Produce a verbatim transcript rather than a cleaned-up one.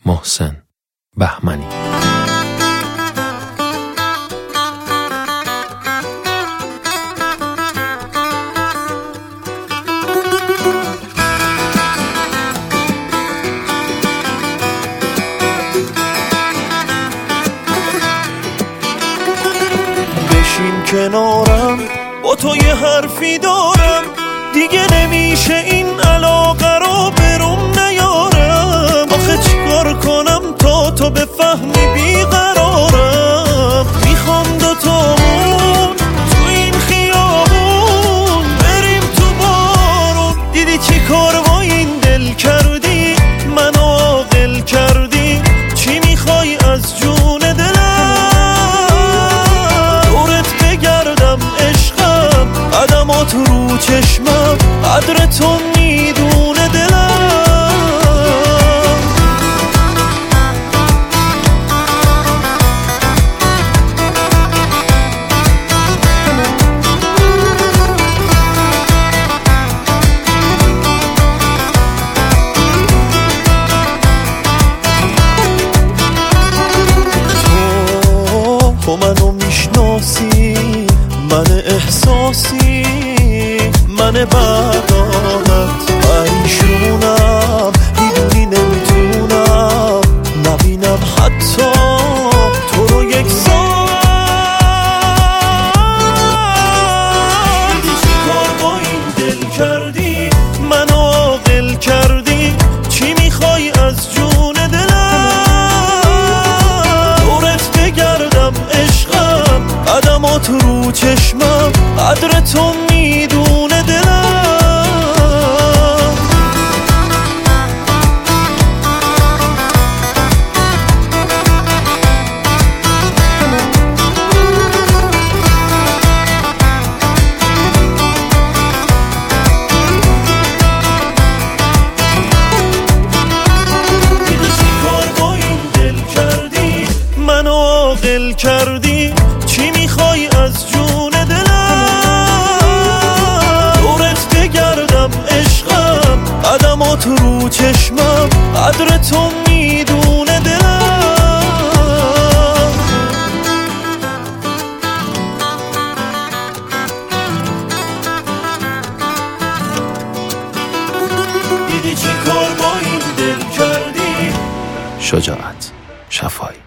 محسن بهمنی. بشین کنارم، با تو یه حرفی دارم، دیگه نمیشه این علاقه رو بروم نیارم. آخه چیکار کنم تا تو بفهمی بیقرارم؟ میخوام دوتامون تو این خیابون بریم تو بارون. دیدی چی کار با این دل کردی؟ منو عاقل کردی. چی میخوای از جون دلم؟ دورت بگردم عشقم، قدمات رو چشمم، قدر تو میدونه دلم. تو منو میشناسی، من احساسی، من بردانت پریشونم، میدونی نمیتونم نبینم حتی تو رو یک ساعت. دیدی چی کار با این دل کردی؟ منو عاقل کردی. چی میخوای از جون دلم؟ دورت بگردم عشقم، قدمات رو چشمم، قدر تو میدونه دلم. دیدی چی کار با این دل کردی؟ منو عاقل کردی. چی میخوای از جون دلم؟ دورت بگردم عشقم، قدمات رو چشمم، قدر تو میدونه دلم. دیدی چی کار با این دل کردی؟ شجاعت شفایی.